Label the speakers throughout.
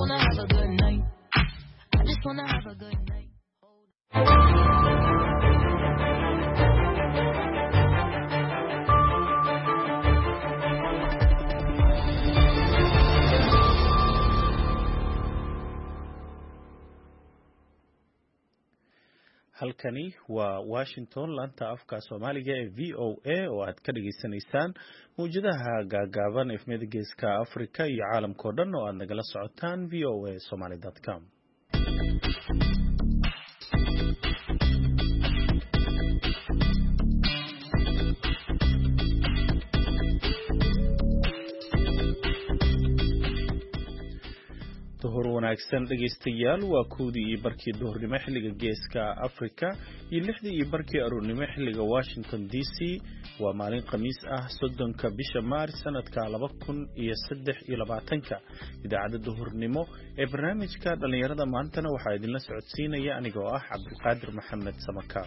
Speaker 1: wanna have a good night. I just wanna have a good night.
Speaker 2: halkani waa Washington laanta afka Soomaaliga ee VOA oo aad ka dhageysanaysaan muujadaha gaagaaban efmada geeska Afrika iyo caalamka oo dhan oo aad nagala socotaan voasomali.com. duhur wanaagsan dhageystayaal waa koodii iyo barkii duhurnimo xilliga geeska Afrika iyo 6dii iyo barkii aroornimo xilliga Washington DC waa maalin khamiis ah 30ka bisha Maaris sanadka 2023 idaacada duhurnimo ee barnaamijka dhalinyarada maantana waxaa idinla socodsiinaya anigoo ah Cabdulqaadir Maxamed Samaka.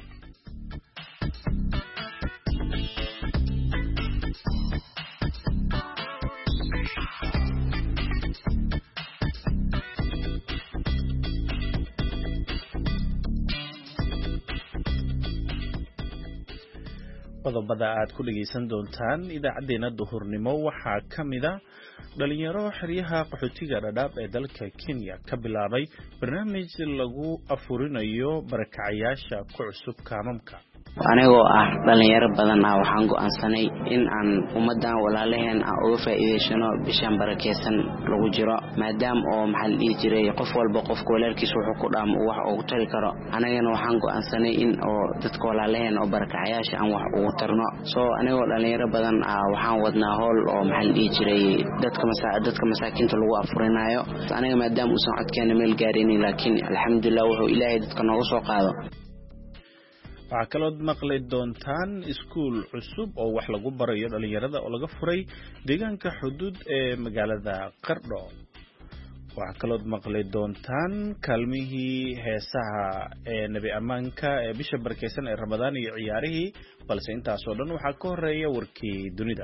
Speaker 2: qodobada aad ku dhageysan doontaan idaacadeena duhurnimo waxaa kamida dhalinyaro xiriyaha qaxootiga dhadhaab ee dalka Kenya ka bilaabay barnaamij lagu afurinayo barakacayaasha ku cusub kaamamka.
Speaker 3: anigoo ah dhalinyaro badan waxaan go'aansanay in aan ummadan walaalaheen uga faa'iideysano bishan barakeysan lagu jiro maadaama oo maxal jiray qof walba qofka walaalkiis wuxuu ku dhaam wax ugu tari karo anagana waxaan go'aansanay in oo dadka walaalaheen oo barakacayaasha aan wax ugu tarno soo anigoo dhalinyaro badan waxaan wadnaa hool oo maxal jiray dadka masaakiinta lagu afurinayo aniga maadaama uu socodkeena meel gaarin laakiin alxamdulillah wuxuu Ilaahay dadka nooga soo qaado.
Speaker 2: waxaa kaloo maqli doontaan iskuul cusub oo wax lagu barayo dhalinyarada oo laga furay deegaanka xuduud ee magaalada Qardho. waxaa kaloo maqli doontaan kaalmihii heesaha ee nabi amaanka ee bisha barakeysan ee Ramadaan iyo ciyaarihii balse intaas oo dhan waxaa ka horeeya warkii dunida.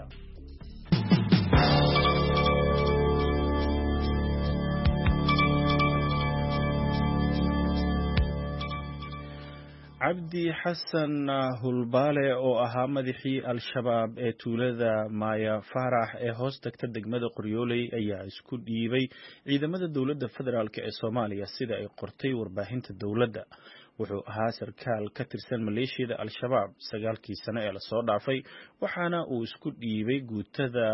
Speaker 2: cabdi xasan hulbaale oo ahaa madaxii al-shabaab ee tuulada Maya Farax ee hoos tagta degmada Qoryooley ayaa isku dhiibay ciidamada dawladda federaalka ee Soomaaliya sida ay qortay warbaahinta dawladda. wuxuu ahaa sarkaal ka tirsan maleeshiyada al-shabaab 9kii sano ee la soo dhaafay waxaana uu isku dhiibay guutada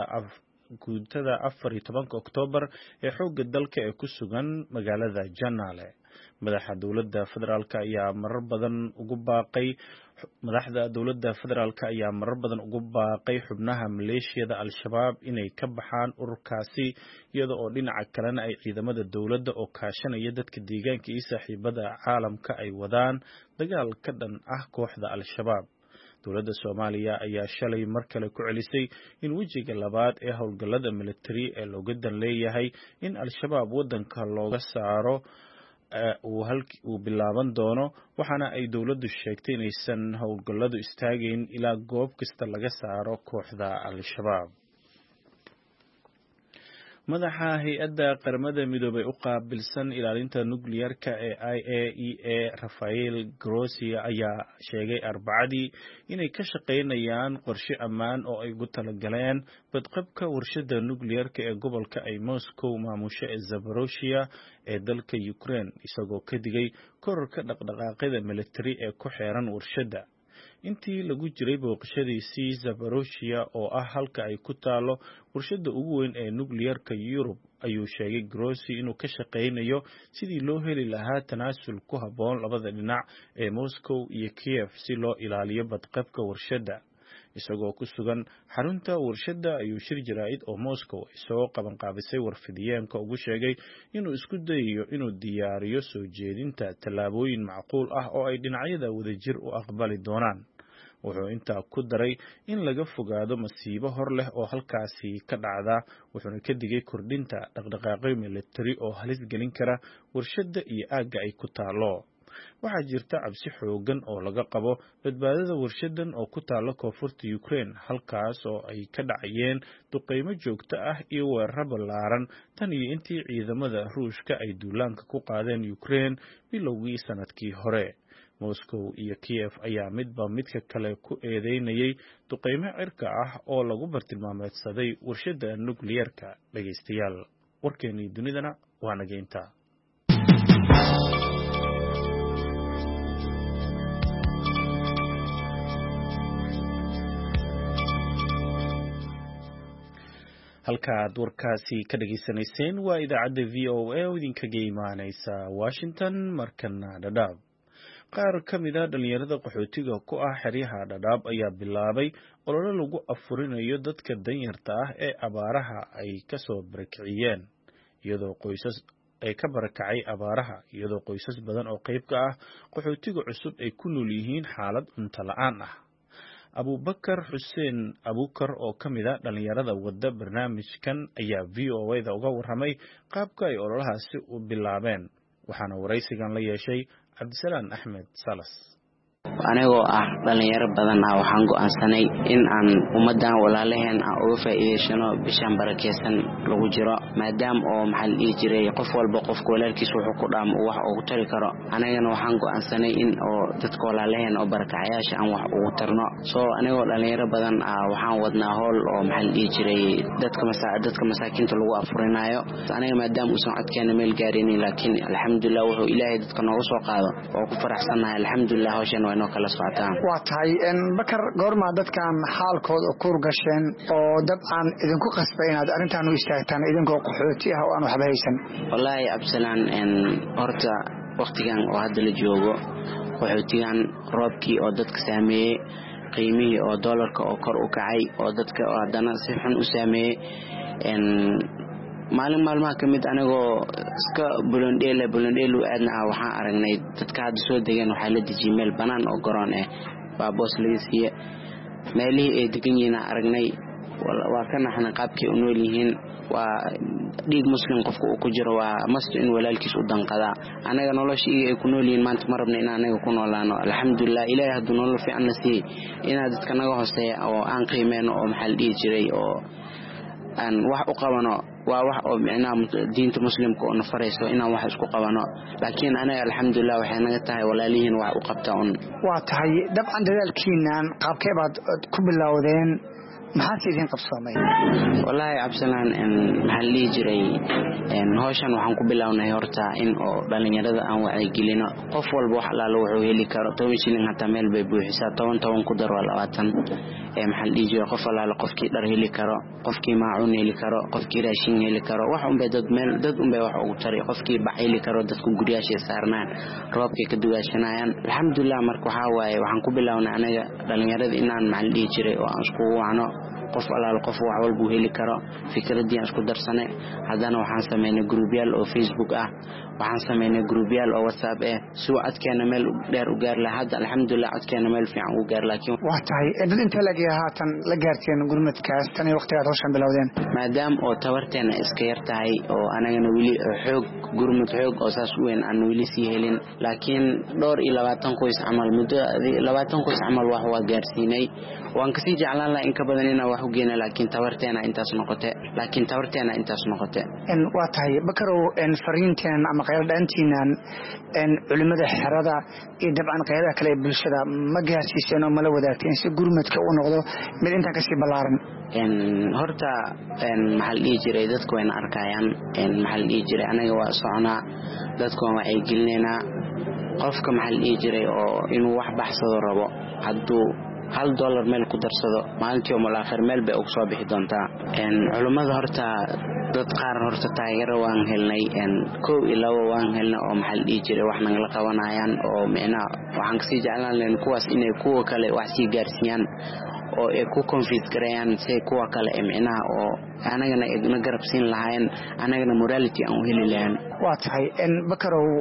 Speaker 2: 14 Oktoobar ee xoogga dalka ee ku sugan magaalada Janaale. madaxda dawladda federaalka ayaa marar badan ugu baaqay xubnaha maleeshiyada al-shabaab inay ka baxaan ururkaasi iyada oo dhinaca kalena ay ciidamada dawladda oo kaashanaya dadka deegaanka iyo saaxiibada caalamka ay wadaan dagaal ka dhan ah kooxda al-shabaab. dawladda Soomaaliya ayaa shalay mar kale ku celisay in wajiga labaad ee howlgallada military ee looga dan leeyahay in al-shabaab wadanka looga saaro uu bilaaban doono waxaana ay dawladdu sheegtay inaysan howlgalladu istaageen ilaa goob kasta laga saaro kooxda al-shabaab. madaxa hay'adda qaramada midoobay u qaabilsan ilaalinta nukliyeerka ee IAEA Rafael Grossi ayaa sheegay Arbacadii inay ka shaqeynayaan qorshe ammaan oo ay ugu talagaleen badqabka warshadda nukliyeerka ee gobolka ay Moscow maamusho ee Zaporozhye ee dalka Ukraine isagoo ka digay kororka dhaqdhaqaaqyada military ee ku xeeran warshadda. intii lagu jiray booqashadiisii Zaporozhye oo ah halka ay ku taalo warshadda ugu weyn ee nukliyeerka Yurub ayuu sheegay Grossi inuu ka shaqeynayo sidii loo heli lahaa tanaasul ku habboon labada dhinac ee Moscow iyo Kiev si loo ilaaliyo badqabka warshadda. isagoo ku sugan xarunta warshadda ayuu shir jaraa'id oo Moscow isagoo qabanqaabisay warfidiyeenka ugu sheegay inuu isku dayayo inuu diyaariyo soo jeedinta tallaabooyin macquul ah oo ay dhinacyada wadajir u aqbali doonaan. wuxuu intaa ku daray in laga fogaado masiibo hor leh oo halkaasi ka dhacda wuxuuna ka digay kordhinta dhaqdhaqaaqyo military oo halis gelin kara warshadda iyo aagga ay ku taalo. waxaa jirta cabsi xoogan oo laga qabo badbaadada warshadan oo ku taala koonfurta Ukraine halkaas oo ay ka dhacayeen duqeymo joogto ah iyo weerar ballaaran tan iyo intii ciidamada Ruushka ay duulaanka ku qaadeen Ukraine bilowgii sanadkii hore. Moscow iyo Kiev ayaa midba midka kale ku eedeynayay duqeymo cirka ah oo lagu bartilmaameedsaday warshada nuclear-ka. Dhageystayaal, warkeennii dunidana waa naga intaa. halkaad warkaasi ka dhageysanayseen waa idaacadda VOA oo idinkaga imaaneysa Washington. markana Dadaab, qaar ka mid ah dhalinyarada qaxootiga ku ah xeryaha Dadaab ayaa bilaabay olole lagu afurinayo dadka danyarta ah ee abaaraha ay kasoo barakiciyeen, iyadoo qoysas badan oo qayb ka ah qaxootiga cusub ay ku nool yihiin xaalad cunto la'aan ah. Abubakar Xuseen Abukar oo ka mid ah dhalinyarada wada barnaamijkan ayaa VOA-da uga warramay qaabka ay ololahaasi u bilaabeen, waxaana waraysigan la yeeshay Cabdisalaan Axmed Salas.
Speaker 3: anigoo ah dhalinyaro badan waxaan go'aansanay in aan ummadan walaalaheen uga faa'iideysano bishan barakeysan lagu jiro, maadaama oo maxal ii jiray qof walba qofka walaalkiis wuxuu ku dhaamo wax ugu tari karo. anagana waxaan go'aansanay in oo dadka walaalaheen oo barakacayaasha aan wax ugu tarno. soo anigoo dhalinyaro badan waxaan wadnaa hool oo maxal ii jiray dadka masaakiinta lagu afurinayo. aniga maadaama uusan codkeena meel gaarin, laakiin alxamdulillah wuxuu ilaahay dadka nooga soo qaado oo ku faraxsanahay. alxamdulillah hawshan waa kala socotaan.
Speaker 4: waa tahay Bakar, goorma dadkan xaalkooda ku gasheen oo dabcan idinku qasbay inaad arintan u istaagtaan idinkoo qaxooti ah oo aan waxba haysan?
Speaker 3: wallahi Absalaan, horta waqtigan oo hadda la joogo qaxootigan roobkii oo dadka saameeyay, qiimihii oo dollarka oo kor u kacay oo dadka haddana si xun u saameeyay. maalmaha kamid anigoo iska bulondheelu aadna waxaan aragnay dadka hadda soo degan waxaa la dejiyay meel banaan oo garoon ah, baaboos laga siiye. meelihii ay degan yihiin aragnay, waa ka naxna qaabkay u nool yihiin. waa dhiig muslim qofka uu ku jiro, waa mast in walaalkiis u danqadaa. anaga noloshii ay ku nool yihiin maanta ma rabna in anaga ku noolaano. alxamdulillah, ilaahay hadduu nolol fiican na siiyey inaan dadka naga hooseeya oo aan qiimeyno oo maxaa la dhihi jiray oo aan wax u qabano. waa wax oo micnaha diinta muslimka oo nafarayso inaan wax isku qabano, laakiin anaga alxamdulillah waxay naga tahay walaalihiin wax u qabta un.
Speaker 4: waa tahay dabcan dadaalkiinaan qaabkee baad ku bilowdeen, maxaad idin qabsoomay?
Speaker 3: wallahi Absalaan, maxaa la dhihi jiray hawshan waxaan ku bilownay horta in oo dhalinyarada aan wacyigelino. qof walba wax alaalo wuxuu heli karo. 10 shilin hataa meel bay buuxisaa, 10 ku dar waa 20. maxaa la dhihi jiray qof alaalo qofkii dhar heli karo, qofkii maacuun heli karo, qofkii raashin heli karo, wax unbay dad unbay wax ugu tari. qofkii bac heli karo, dadku guryaasha saarnaan roobkay ka dugaashanayaan. alxamdulillah, marka waxaan ku bilownay anaga dhalinyarada inaan maxaa la dhihi jiray oo aan isku wacno qof alaal qof wax walba heli karo. fikradii aan isku darsanay, haddana waxaan sameynay groupyaal oo Facebook ah, waxaan sameynay groupyaal oo WhatsApp ah, si codkeena meel dheer u gaar lahaa. hadda alxamdulillah codkeena meel fiican u gaar. laakiin
Speaker 4: waa tahay dad inta haatan la gaarteen gurmadkaas tan iyo waqtigaad hawshan bilowdeen,
Speaker 3: maadaama oo tabarteena iska yar tahay oo anagana weli gurmad xoog oo saas u weyn aan weli sii helin, laakiin dhowr iyo 20 qoys camal muddo 20 qoys camal wax waa gaarsiinay. waan kasii jeclaan lahaa in ka badan inaan wax u geeno, laakiin tabarteena intaas noqote.
Speaker 4: waa tahay Bakarow, fariinteen ama qayl dhaantiinan culimada xerada iyo dabcan qaybaha kale ee bulshada ma gaarsiiseen oo mala wadaagteen si gurmadka uu noqdo mid intaan kasii ballaaran?
Speaker 3: horta maxaa la dhihi jiray dadku wayna arkayaan. maxaa la dhihi jiray anaga waa soconaa, dadku waan wacyigelinaynaa. qofka maxaa la dhihi jiray oo inuu wax baxsado rabo, hadduu $1 meel ku darsado maalintii oo malaakhir meel bay ugu soo bixi doontaa. culimada horta dad qaar horta taageero waan helnay, 1 iyo 2 waan helnay oo maxaa la dhihi jiray wax nagala qabanayaan oo micnaha waxaan kasii jeclaan lahayn kuwaas inay kuwa kale wax sii gaarsiiyaan oo ay ku confuse gareeyaan si kuwa kale micnaha oo anagana na garab siin lahayn, anagana morality aan u heli lahayn.
Speaker 4: waa tahay Bakarow,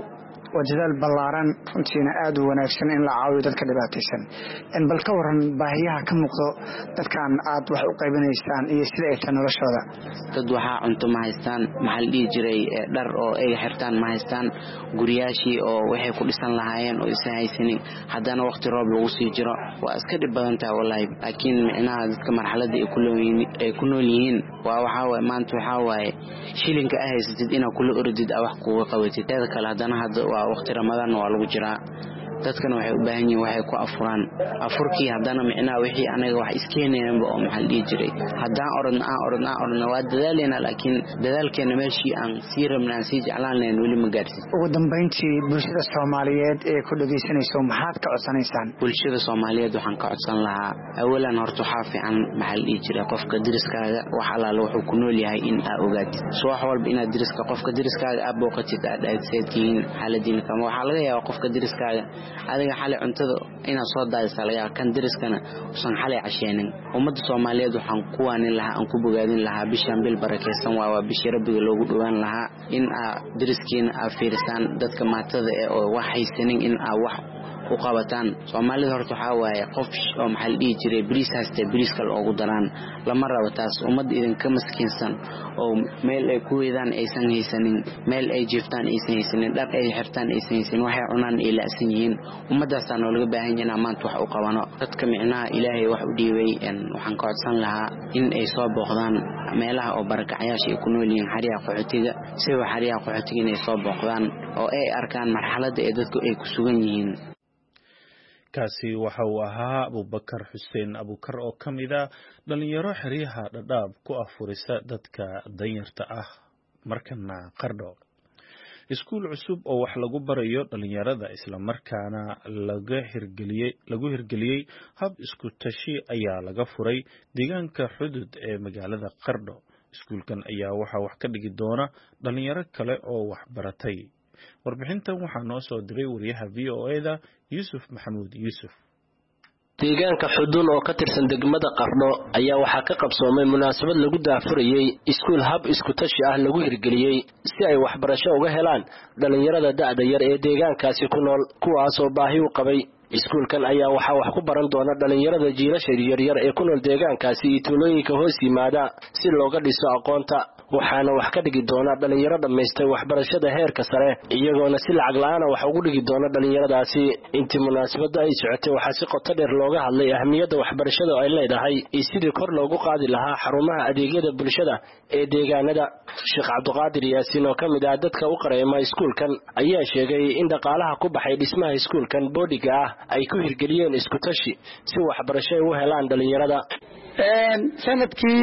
Speaker 4: dadaal ballaaran runtiina aad u wanaagsan in la caawiyo dadka dhibaataysan bal ka waran baahiyaha ka muuqdo dadkan aad wax u qaybinaysaan iyo sida ay tahay noloshooda.
Speaker 3: dad waxaa cunto ma haystaan, maxaa la dhihi jiray dhar oo ay xirtaan ma haystaan, guriyaashii oo waxay ku dhisan lahaayeen oo isa haysanin, haddana waqti roob lagu sii jiro. waa iska dhib badan tahay wallahi, laakiin micnaha dadka marxaladda ay ku nool yihiin waa waxaa waaye maanta waxaa waaye shilinka ay haysatid inaad kula ordid wax kuga qabatid. teeda kale haddana hadda waa waqti ramadaan waa lagu jiraa, dadkana waxay u baahan yihiin waxay ku afuraan. afurkii haddana micnaha wixii anaga wax iskeenaynaba oo maxaa la dhihi jiray haddaan orodna waa dadaaleyna, laakiin dadaalkeena meeshii aan sii rabnaan sii jeclaan lahayn weli ma gaarsin.
Speaker 4: ugu dambayntii bulshada Soomaaliyeed ee ku dhageysanayso maxaad ka codsanaysaan?
Speaker 3: bulshada Soomaaliyeed waxaan ka codsan lahaa awalan horta waxaa fiican maxaa la dhihi jiray qofka deriskaaga wax alaala wuxuu ku nool yahay in aad ogaatid. wax walba inaad qofka deriskaaga aad booqatid aad aadseedkiin xaaladiina kama waxaa laga yaabaa qofka deriskaaga adiga xalay cuntada inaad soo daadisa laga yaabaa kan deriskana usan xalay casheenin. ummadda Soomaaliyeed waxaan ku waanin lahaa aan ku bogaadin lahaa bishan bil barakeysan waa bishii Rabbiga loogu dhawaan lahaa in aad deriskiina aad fiirsaan dadka maatada oo wax haysanin in aad wax u qabataan. Soomaalida horta waxaa waaye qof oo maxaa la dhihi jiray bariis haysta bariis kale ugu daraan lama rabo taas. ummadda idinka maskiinsan oo meel ay ku weedaan aysan haysanin, meel ay jiiftaan aysan haysanin, dhar ay xirtaan aysan haysanin, waxay cunaan ay la'san yihiin. ummaddaasaan oo laga baahan yahay maanta wax u qabano. dadka micnaha Ilaahay wax u dhiibay waxaan ka codsan lahaa in ay soo booqdaan meelaha oo barakacayaasha ay ku nool yihiin xariyaha qaxootiga, si xariyaha qaxootiga inay soo booqdaan oo ay arkaan marxaladda ee dadku ay ku sugan yihiin.
Speaker 2: kaasi waxa uu ahaa Abubakar Xuseen Abukar oo ka mid ah dhalinyaro xeryaha Dhadhaab ku afurisa dadka danyarta ah. markana Qardho, iskuul cusub oo wax lagu barayo dhalinyarada isla markaana lagu hirgeliyey hab isku tashi ayaa laga furay deegaanka Xudud ee magaalada Qardho. iskuulkan ayaa waxaa wax ka dhigi doona dhalinyaro kale oo wax baratay. warbixintan waxaa noo soo diray wariyaha VOA-da Yusuf Maxamuud Yusuf.
Speaker 5: deegaanka Xudun oo ka tirsan degmada Qardho ayaa waxaa ka qabsoomay munaasabad lagu daafurayay iskuul hab isku tashi ah lagu hirgeliyey si ay waxbarasho uga helaan dhalinyarada da'da yar ee deegaankaasi ku nool kuwaas oo baahi u qabay. iskuulkan ayaa waxaa wax ku baran doona dhalinyarada jiilasha yaryar ee ku nool deegaankaasi iyo tuulooyinka hoos yimaada si looga dhiso aqoonta. waxaana wax ka dhigi doona dhalinyaro dhammaystay waxbarashada heerka sare iyagoona si lacag la'aan wax ugu dhigi doona dhalinyaradaasi. intii munaasabada ay socotay waxaa si qoto dheer looga hadlay ahmiyadda waxbarashada ay leedahay iyo sidii kor loogu qaadi lahaa xarumaha adeegyada bulshada ee deegaanada. Sheekh Cabdiqaadir Yaasiin oo ka mid ah dadka u qareema iskuulkan ayaa sheegay in dhaqaalaha ku baxay dhismaha iskuulkan boodiga ah ay ku hirgeliyeen isku tashi si waxbarasho ay u helaan dhalinyarada.
Speaker 6: sanadkii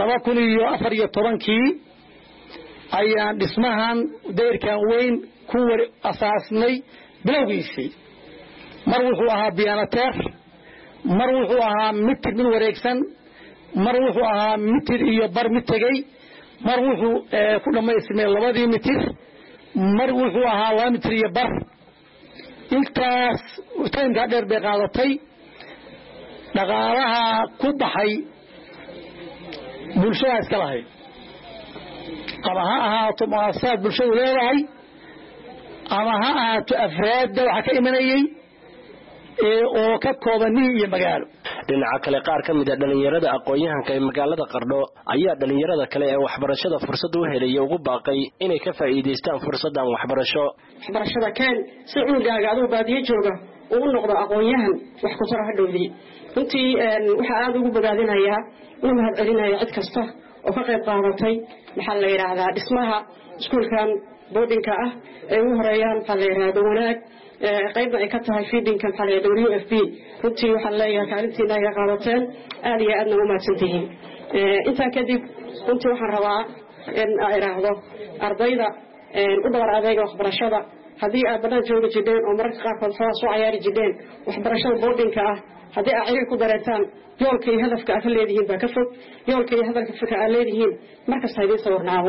Speaker 6: 2014 ayaan dhismahan dayrkan weyn ku asaasnay bilowgiisii. mar wuxuu ahaa biyaanateer, mar wuxuu ahaa mitir mid wareegsan, mar wuxuu ahaa mitir iyo bar mid tegey, mar wuxuu ku dhammaystirmay 2 mitir, mar wuxuu ahaa 2 mitir iyo bar. intaas taymka dheer bay qaadatay. dhaqaalaha ku baxay bulshada iska lahayd ama ha ahaato mu'asasaad bulshadu leedahay ama ha ahaato afraadda waxa ka imanayay oo ka kooban miyi iyo magaalo.
Speaker 5: dhinaca kale qaar ka mid ah dhalinyarada aqoon-yahanka ee magaalada Qardho ayaa dhalinyarada kale ee waxbarashada fursad u helay ugu baaqay inay ka faa'iideystaan fursadan waxbarasho.
Speaker 7: waxbarashada kan si cunuggaaga adoo baadiye jooga uu noqdo aqoon-yahan wax ku soo hadhowday. runtii waxaa aad ugu bogaadinayaa inuu mahadcelinayo cid kasta oo ka qayb qaadatay maxaa la yiraahdaa dhismaha iskuulkan boardingka ah ee ugu horeeyaan maxaa la yiraahdaa wanaag qaybna ay ka tahay feedingka maxaa la yiraahdaa WFP. runtii waxaan leeyahay kaalintiina ay qaadateen aad iyo aadna u mahadsantihiin. intaa kadib runtii waxaan rabaa in aan iraahdo ardayda u dhabar adeega waxbarashada haddii aad badan jooga jideen oo mararka qaarkood soo ciyaari jideen waxbarashada boardingka ah haddii aad ciriir ku dareetaan yoolka iyo hadafka aad leedihiin baa ka fog yoolka iyo hadafka aad leedihiin markasta idin sawirnaado.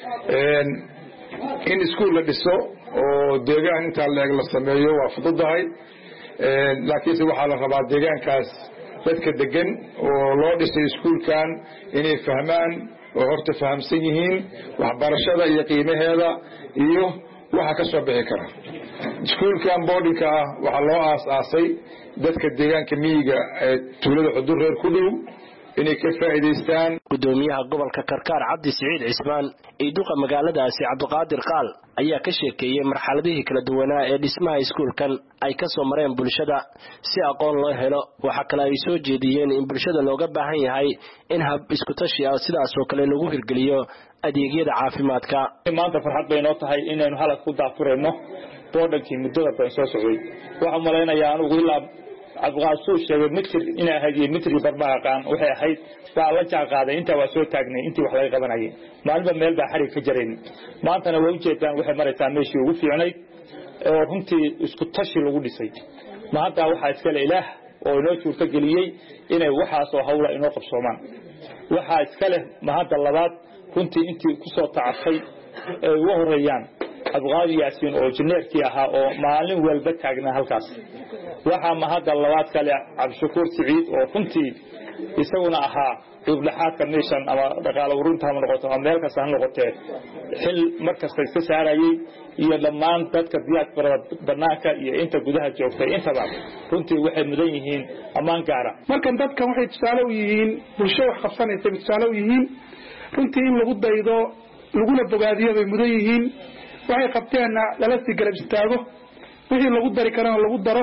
Speaker 8: in iskuul la dhiso oo deegaan inta leeg la sameeyo waa fududahay, laakiinse waxaa la rabaa deegaankaas dadka degan oo loo dhisay iskuulkan inay fahmaan oo horta fahamsan yihiin waxbarashada iyo qiimaheeda iyo waxa ka soo bixi kara iskuulkan boardingka ah waxaa loo aasaasay dadka deegaanka miyiga ee tuulada xudur reer ku dhow inay ka faa'iideystaan.
Speaker 5: gudoomiyaha gobolka Karkaar Cabdi Siciid Cismaan iyo duqa magaaladaasi Cabdiqaadir Qaal ayaa ka sheekeeyay marxaladihii kala duwanaa ee dhismaha iskuulkan ay ka soo mareen bulshada si aqoon loo helo. waxa kale ay soo jeediyeen in bulshada looga baahan yahay in hab isku tashi ah sidaas oo kale lagu hirgeliyo adeegyada caafimaadka.
Speaker 9: maanta farxad bay noo tahay inaynu halka ku daafureyno boordankii muddada badan soo socday. waxaan maleynayaa anigu ilaa Cabdiqaadir sheegay mitir inay ahayd mitri barbaqaan waxay ahayd waa la jaaqaaday inta waa soo taagnay intii wax laga qabanayay maalinba meel baa xarig ka jareen. maantana way u jeedaan waxay maraysaa meeshii ugu fiicnay oo runtii isku tashi lagu dhisay. maanta waxa iska Ilaah oo inoo suurta galiyay inay waxaas oo hawla inoo qabsoomaan. waxa iska leh mahad labaad runtii intii ku soo tacafay ee ugu horeeyaan Cabdiqaadir Yaasiin oo injineerkii ahaa oo maalin walba taagnaa halkaas. waxa mahad labaad kale Cabdishakuur Siciid oo runtii isaguna ahaa dowladda meeshan ama dhaqaale urunta ama noqoto ama meel kasta ha noqotee xil markasta iska saarayay iyo dhammaan dadka diyaarada banaanka iyo inta gudaha joogtay intaba runtii waxay mudan yihiin amaan gaara.
Speaker 6: markan dadkan waxay tusaale u yihiin bulsho wax qabsanaysa tusaale u yihiin runtii in lagu daydo laguna bogaadiyo bay mudan yihiin. waxay qabteenna lala sii garab istaago wixii lagu dari karana lagu daro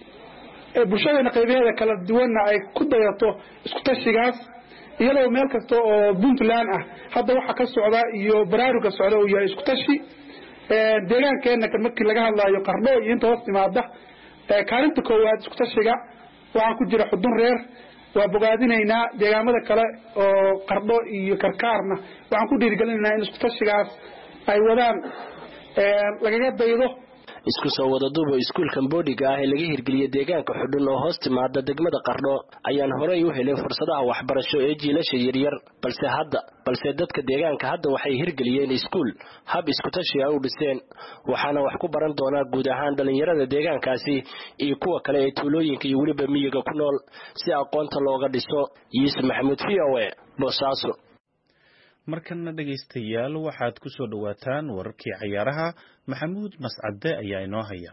Speaker 6: bulshada qaybaheeda kala duwanna ay ku dayato isku tashigaas iyadoo meel kasta oo Puntland ah hadda waxa ka socda iyo baraaruga socda oo yahay isku tashi deegaankeena markii laga hadlayo Qardho iyo inta hoos timaada kaalinta koowaad isku tashiga waxaan ku jira xudun reer waa bogaadinaynaa deegaamada kale oo Qardho iyo Karkaarna waxaan ku dhiirigelinaynaa in isku tashigaas ay wadaan lagaga daydo.
Speaker 5: isku soo wada duubo iskuulkan boodiga ah ee laga hirgeliyay deegaanka xudun oo hoos timaada degmada Qardho ayaan horey u helay fursadaha waxbarasho ee jiilasha yaryar balse dadka deegaanka hadda waxay hirgeliyeen iskuul hab isku tashi ah u dhiseen waxaana wax ku baran doonaa guud ahaan dhalinyarada deegaankaasi iyo kuwa kale ee tuulooyinka iyo waliba miyiga ku nool si aqoonta looga dhiso. Yuusuf Maxamuud VOA Boosaaso.
Speaker 2: markana dhageystayaal waxaad ku soo dhawaataan wararkii ciyaaraha. Maxamuud Mascade ayaa inoo haya.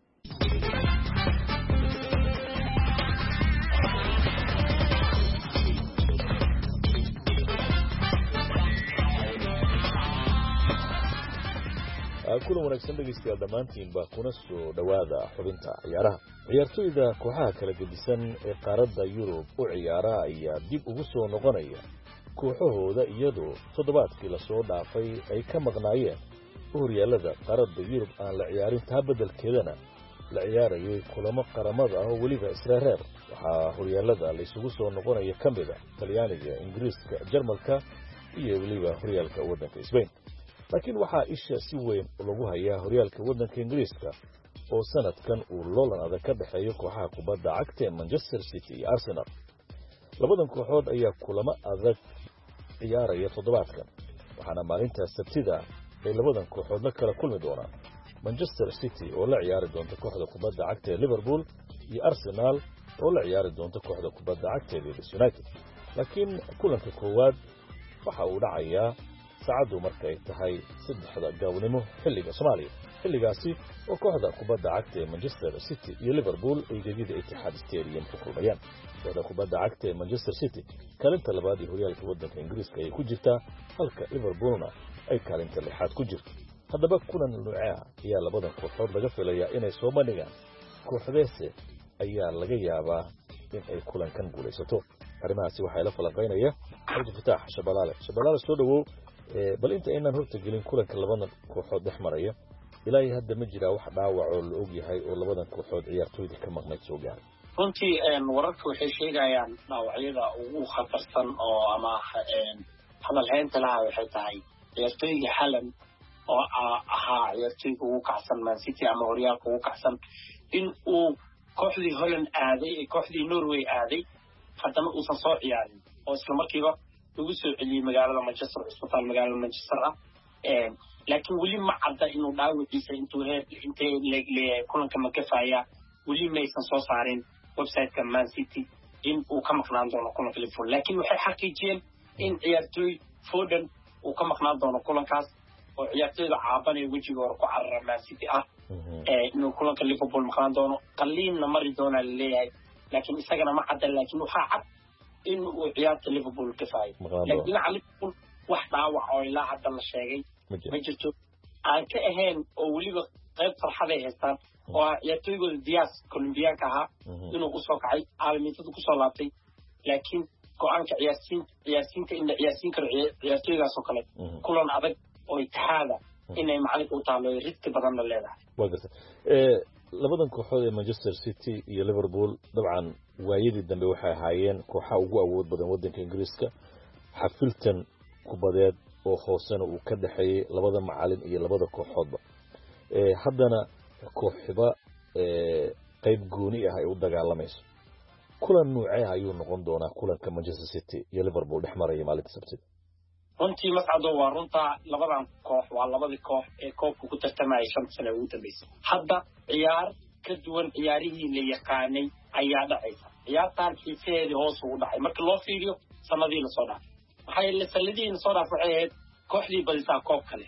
Speaker 10: kulan wanaagsan dhegeystayaal dhammaantiinba kuna soo dhawaada xubinta ciyaaraha. ciyaartoyda kooxaha kala gedisan ee qaaradda Yurub u ciyaara ayaa dib ugu soo noqonaya kooxahooda iyadoo toddobaadkii la soo dhaafay ay ka maqnaayeen horyaalada qaaradda Yurub aan la ciyaarin taa beddelkeedana la ciyaarayay kulamo qaramada ah oo weliba Israa'iil waxaa horyaalada la isugu soo noqonaya ka mid ah Talyaaniga, Ingiriiska, Jarmalka iyo weliba horyaalka waddanka Spain. laakiin waxaa isha si weyn lagu hayaa horyaalka waddanka Ingiriiska oo sanadkan uu loolan adag ka dhaxeeyo kooxaha kubadda cagta ee Manchester City iyo Arsenal. labadan kooxood ayaa kulamo adag ciyaaraya toddobaadkan waxaana maalinta Sabtida ay labadan kooxood la kala kulmi doonaan Manchester City oo la ciyaari doonta kooxda kubadda cagta ee Liverpool iyo Arsenal oo la ciyaari doonta kooxda kubadda cagta ee Leeds United. laakiin kulanka koowaad waxa uu dhacayaa saacadu markay tahay 3 galabnimo xilliga Soomaaliya. xilligaasi oo kooxda kubadda cagta ee Manchester City iyo Liverpool ay gegida Etihad Stadium ku kulmayaan. kooxda kubadda cagta ee Manchester City kaalinta labaad ee horyaalka waddanka Ingiriiska ay ku jirtaa halka Liverpoolna ay kaalinta lixaad ku jirto. haddaba kulan nuuca ayaa labadan kooxood laga filayaa inay soo bandhigaan. kooxdeese ayaa laga yaabaa in ay kulankan guulaysato. arrimahaasi waxay la falanqeynaya Cabdi Fataax Shabalaale soo dhawow. bal inta inaan horta gelin kulanka labadan kooxood dhex maraya ilaa hadda ma jira wax dhaawac oo la og yahay oo labadan kooxood ciyaartooyda ka maqnayd soo gaaray.
Speaker 11: runtii wararka waxay sheegayaan dhaawacyada ugu khatarsan oo ama hadal haynta laha waxay tahay ciyaartooyga Haaland oo ahaa ciyaartooyga ugu kacsan Man City ama horyaalka ugu kacsan in uu kooxdii Holland aaday kooxdii Norway aaday haddana uusan soo ciyaarin oo isla markiiba lagu soo celiyay magaalada Manchester isbitaal magaalada Manchester laakiin weli ma cadda inuu dhaawaciisa intee leeyahay kulanka ma kafaya weli maysan soo saarin website-ka Man City in uu ka maqnaan doono kulanka Liverpool laakiin waxay xaqiijiyeen in ciyaartooy Foden uu ka maqnaan doono kulankaas oo ciyaartooyda caabanaya wejiga hore ku carara Man City inuu kulanka Liverpool maqan doono qaliinna mari doona leeyahay laakiin isagana ma cadda laakiin waxa cad in uu ciyaarta Liverpool ka faayo laakiin Liverpool wax dhaawac oo ilaa hadda la sheegay ma jirto aan ka ahayn oo waliba qayb farxad ay haystaan oo ciyaartooyda Diaz Colombianka ahaa inuu u soo kacay caalamiintada ku soo laabtay laakiin go'aanka ciyaarsiinta in ciyaarsiin karo ciyaartooydaas oo kale kulan adag oo itixaada inay macalinka u taalo riski badan la leedahay
Speaker 10: wagata labadan kooxood ee Manchester City iyo Liverpool dabcan waayadii dambe waxay ahaayeen kooxaha ugu awood badan wadanka Ingiriiska xafiltan kubadeed oo hoosana uu ka dhaxeeyay labada macalin iyo labada kooxoodba haddana kooxba qayb gooni ah ay u dagaalamayso kulan nuucee ayuu noqon doonaa kulanka Manchester City iyo Liverpool dhexmaraya maalinta Sabtida
Speaker 11: runtii mascado waa runta labadan koox waa labadii koox ee koobka ku tartamay 5 sano ugu dambeysay hadda ciyaar ka duwan ciyaarihii la yaqaanay ayaa dhacaysa ciyaartan xiiseedii hoos ugu dhacay marka loo fiiriyo sanadii la soo dhaafay waxay la sanadii la soo dhaafay waxay ahayd kooxdii badisaa koob kale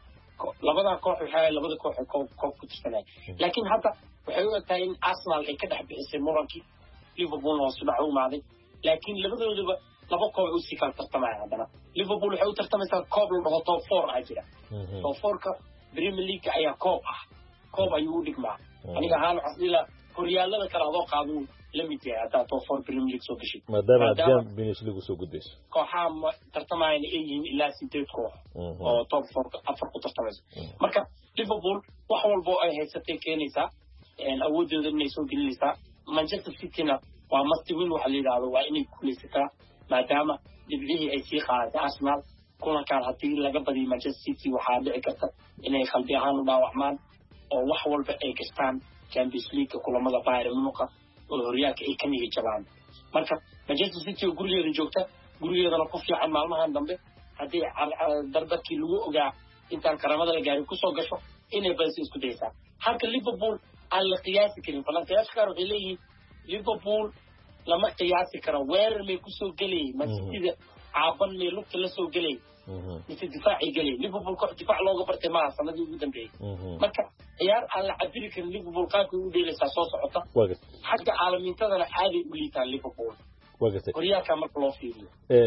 Speaker 11: labada koox waxay labada koox koob ku tartamay laakiin hadda waxay u egtahay in Arsenal ay ka dhex bixisay murankii Liverpool oo soo dhaw maaday laakiin labadooduba laba koob u sii kala tartamay hadana Liverpool waxay u tartamaysaa koob la dhaho top 4 ajira top 4ka Premier League ayaa koob ayuu u dhigmaa aniga ahaan asila horyaalada kala adoo qaado la mid yahay hadda top 4 Premier League soo gashay
Speaker 10: maadaama Champions League soo gudbeyso
Speaker 11: kooxaha tartamayna ay yihiin ilaa 8 koox oo top 4 afar ku tartamayso marka Liverpool wax walba ay haysatay keenaysa awoodooda inay soo gelinaysaa Manchester City-na waa must win waxa la yiraahdo waa inay kuleysataa maadaama dibdihii ay sii qaaday Arsenal kulankan hadii laga badiyo Manchester City waxaa dhici karta inay qalbi ahaan u dhaawacmaan oo wax walba ay gastaan Champions League kulamada Bayern Munich oo horyaalka ay ka nigi jabaan marka Manchester City oo gurigeeda joogta gurigeedana ku fiican maalmahan dambe hadii dardarkii lagu ogaa intaan karamada la gaarin ku soo gasho inay bas isku daysaa halka Liverpool aan la qiyaasi karin falanqeeyaasha qaar waxay leeyihiin Liverpool lama qiyaasi karo weerar may ku soo galay masjidda caaban may lugta la soo galay inta difaaci galay Liverpool koox difaac looga bartay ma sanadii ugu dambeeyay marka ciyaar aan la cabiri karin Liverpool qaabka uu dheelaysa soo socota xagga caalamiintadana caadi u liitaan Liverpool horyaalka marka loo fiiriyo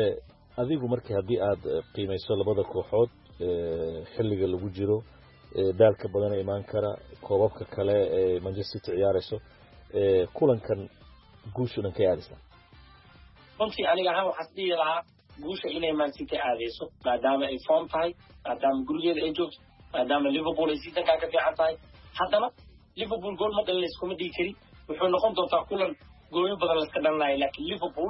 Speaker 10: adigu markii hadii aad qiimeyso labada kooxood xilliga lagu jiro daalka badan ee imaan kara koobabka kale ee Manchester City ciyaarayso kulankan guushu dhan ka yaadisa
Speaker 11: runtii aniga ahaan waxaan dhihi lahaa guusha inay Man City aadeyso maadaama ay form tahay maadaama gurigeeda ay joogto maadaama Liverpool ay siisan ka fiican tahay haddana Liverpool gool ma dhalin iskuma dhigi kari wuxuu noqon doontaa kulan gooyo badan la iska dhalanayo laakiin Liverpool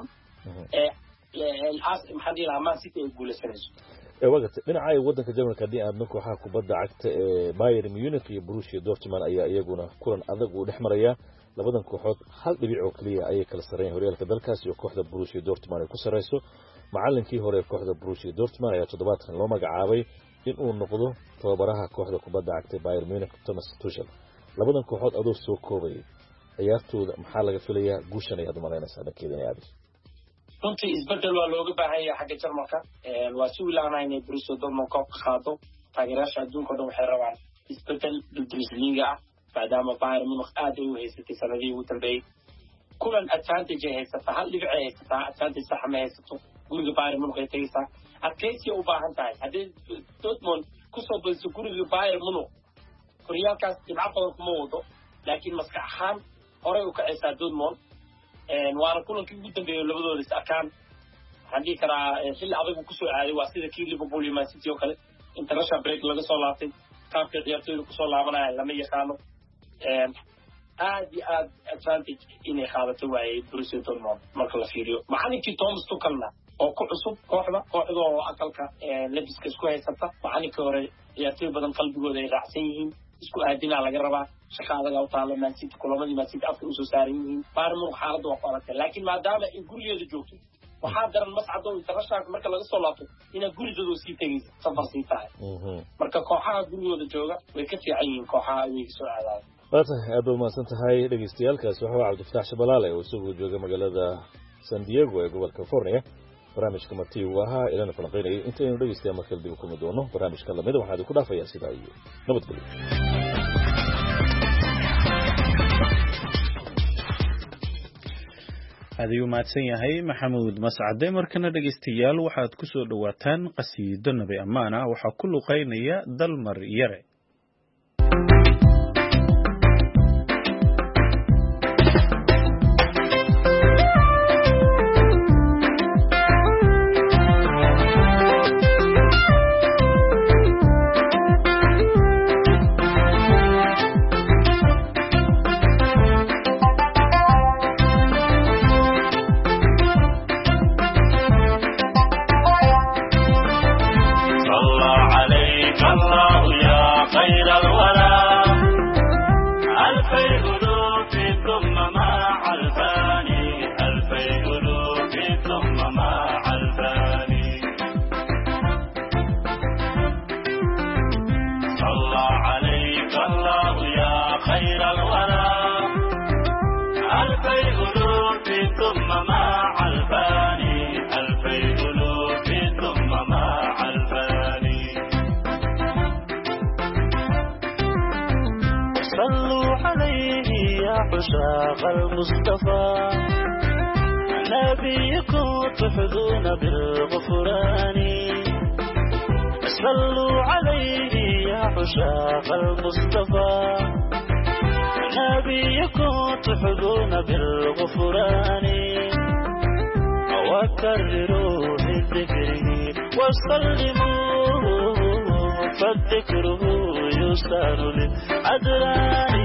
Speaker 11: maxaa dhihi lahaa Man City ay guuleysanayso
Speaker 10: waqti dhinaca wadanka Jarmalka hadii aad markuu waxa kubadda cagta Bayern Munich iyo Borussia Dortmund ayaa iyaguna kulan adag u dhexmaraya labadan kooxood hal dhibic oo kaliya ayay kala sarreeyeen horyaalka dalkaas iyo kooxda Borussia Dortmund ay ku sareyso macallinkii hore kooxda Borussia Dortmund ayaa toddobaadkan loo magacaabay in uu noqdo tababaraha kooxda kubadda cagta Bayern Munich Thomas Tuchel labadan kooxood adoo soo koobay ciyaartooda maxaa laga filayaa guushan ay admaanaysaa dhankeyda aadis
Speaker 11: runtii isbedel waa looga baahan yahay xagga Jarmalka waa si wilaana inay Borussia Dortmund koob ka qaado taageerayaasha adduunka oo dhan waxay rabaan isbedel Bundesliga maadaama Bayern Munich aad u haysatay sanadii ugu dambeeyay kulan advantage haysata hal dhibic haysata advantage sax ma haysato guriga Bayern Munich ay tagaysaa adkaysi u baahan tahay hadii Dortmund ku soo badiso guriga Bayern Munich horyaalkaas dhibco badan kuma wado laakiin maskax ahaan hore u kacaysaa Dortmund waana kulankii ugu dambeeyay labadooda is arkaan waxaan dhihi karaa xilli adag ku soo aaday waa sida kii Liverpool iyo Man City oo kale international break laga soo laabtay qaabka ciyaartooyda ku soo laabanaya lama yaqaano aad iyo aad advantage inay qaadato waayay Borussia Dortmund marka la fiiriyo macallinkii Thomas Tuchelna oo ku cusub kooxda oo aqalka lebiska isku haysata macallinkii hore ciyaartooy badan qalbigooda ay raacsan yihiin isku aadina laga rabaa shaqada u taalo Man City kulamadii Man City afka u soo saaran yihiin Bayern Munich xaaladdu waa qorantay laakiin maadaama ay gurigeeda joogto waxaa daran mascado international marka laga soo laabto inay gurigooda sii tagayso safar sii tahay marka kooxaha gurigooda jooga way ka fiican yihiin kooxaha ay soo aadaan
Speaker 10: aad u mahadsan tahay dhageystayaalkaas waxa Cabdi Fataax Shabalaale oo isagoo jooga magaalada San Diego ee gobolka California barnaamijka marti uu ahaa ilana falanqeynayay intaynu dhegeystayaa markale dib u kulmi doono barnaamijka lamida waxaan idinku dhaafayaa sidaa iyo nabadgelyo
Speaker 2: aad ayuu mahadsan yahay maxamuud mascade markana dhegeystayaal waxaad ku soo dhowaataan qasiido nabi ammaana waxaa ku luqeynaya dalmar yare
Speaker 12: عشاق المصطفى نبيكم تحظون بالغفران صلوا عليه يا عشاق المصطفى نبيكم تحظون بالغفران وكرروا بذكره وسلموا فالذكره يسار للأدران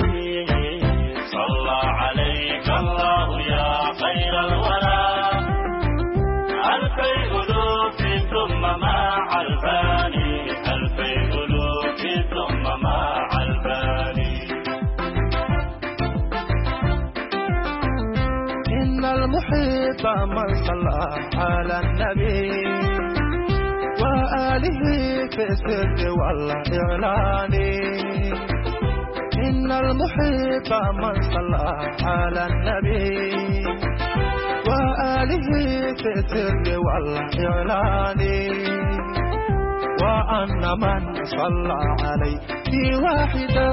Speaker 12: صلى عليك الله يا خير الورى ألفي ألوف ثم مع الفاني ألفي ألوف ثم مع الفاني إن المحيط من صلى على النبي وآله في السر والإعلان إن المحيط من صلى على النبي وآله في السر والإعلان وأن من صلى عليه واحدا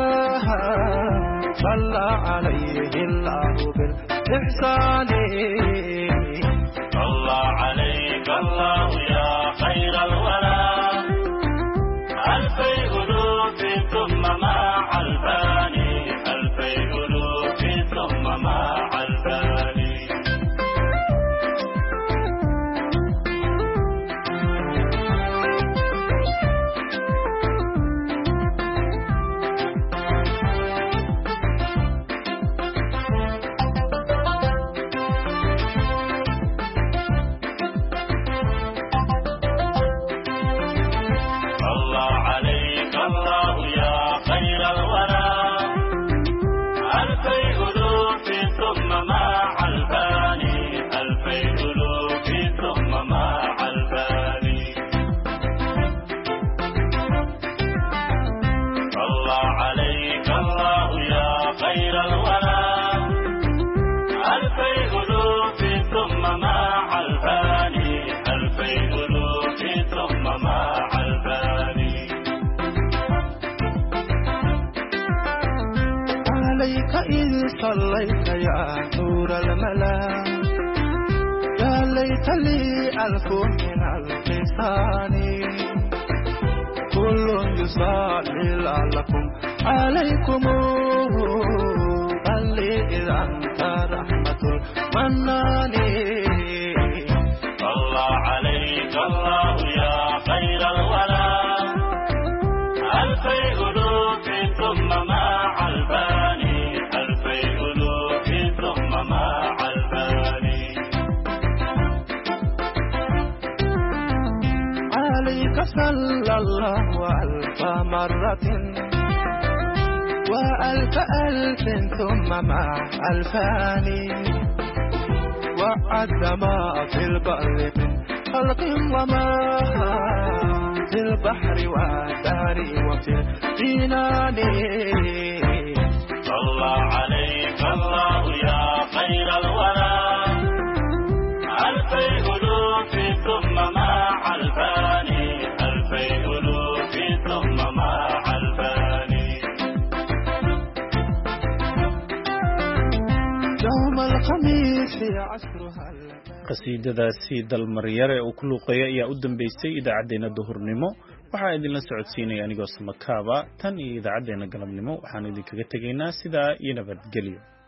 Speaker 12: صلى عليه الله بالإحسان صلى عليك الله يا خير الورى ألفي ألوف ثم مع الفاني ألفي ألوف ثم مع الفاني صليت يا نور الملا يا ليت لي ألف من القسان كل يصلي لعلكم عليكم بل إذا أنت رحمة المنان صلى عليك الله يا خير الورى ألفي ألوف ثم مع الباني ألفي ألوف ثم مع الباني عليك صلى الله ألف مرة وألف ألف ثم مع الفان وعد ما في البر من خلق وما في البحر والدار وفي الجنان صلى عليك الله يا خير الورى ألفي ألوف القميص عشرها
Speaker 2: qasiidadaasi dalmaryare uu ku luuqeeyay ayaa u dambeysay idaacadeena duhurnimo waxaa idinla socodsiinaya anigoo samakaaba tan iyo idaacadeena galabnimo waxaan idinkaga tegaynaa sidaa iyo nabadgelyo